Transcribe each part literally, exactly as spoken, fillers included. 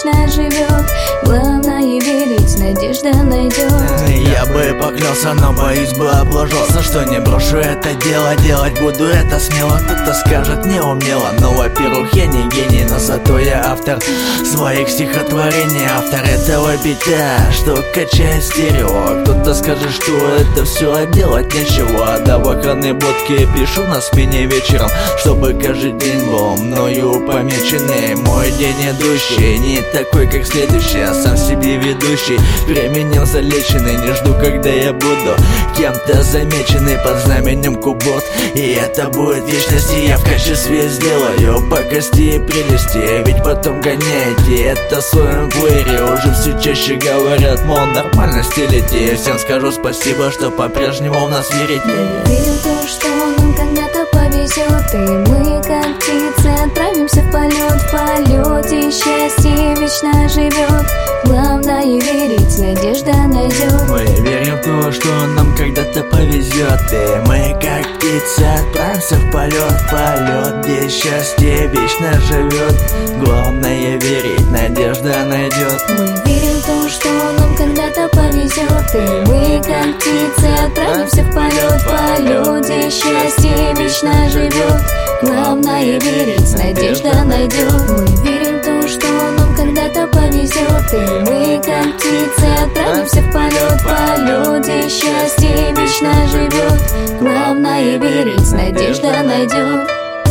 вечно живет. Главное верить, надежда найдет. Я бы поклялся, но боюсь бы облажался, что не брошу это дело, делать буду это смело. Кто-то скажет не умело, но во-первых я не гений, но зато я автор своих стихотворений, автор этого бита, что качает стерео. Кто-то скажет, что это все делать нечего, да в охранной будке пишу на смене вечером, чтобы каждый день был мною помеченный. Мой день идущий не такой, как следующий, а сам себе ведущий, временем залеченный. Не жду, когда я буду кем-то замеченный под знаменем Кубот, и это будет вечность. И я в качестве сделаю пакости и прелести, ведь потом гоняете это в своем плеере. Уже все чаще говорят, мол, нормально стилите. Всем скажу спасибо, что по-прежнему в нас верите. Верю в то, что нам когда-то повезет, и мы, как птицы, отправимся в полет. В полете счастье вечно живет. Главное верить, надежда найдет. Мы верим в то, что нам когда-то повезет, и мы, как птицы, отправимся в полет. В полет, где счастье вечно живет. Главное верить, надежда найдет. Мы верим в то, что нам когда-то повезет, и мы, как птицы, отправимся в полет. В полете счастье вечно живет. Главное верить, надежда найдет. Мы верим в то, что нам когда-то повезет, и мы, как птицы, отправимся в полет. В полете счастье вечно живет. Главное верить, надежда найдет.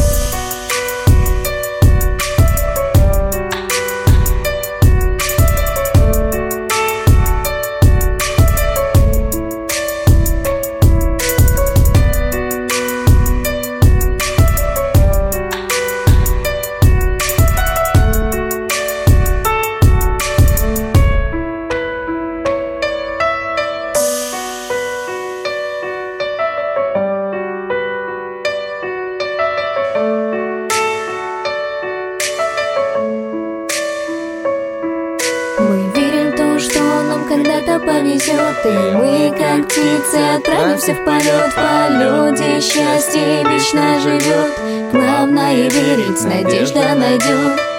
Мы верим в то, что нам когда-то повезет, и мы, как птицы, отправимся в полет. В полете счастье вечно живет. Главное верить, надежда найдет.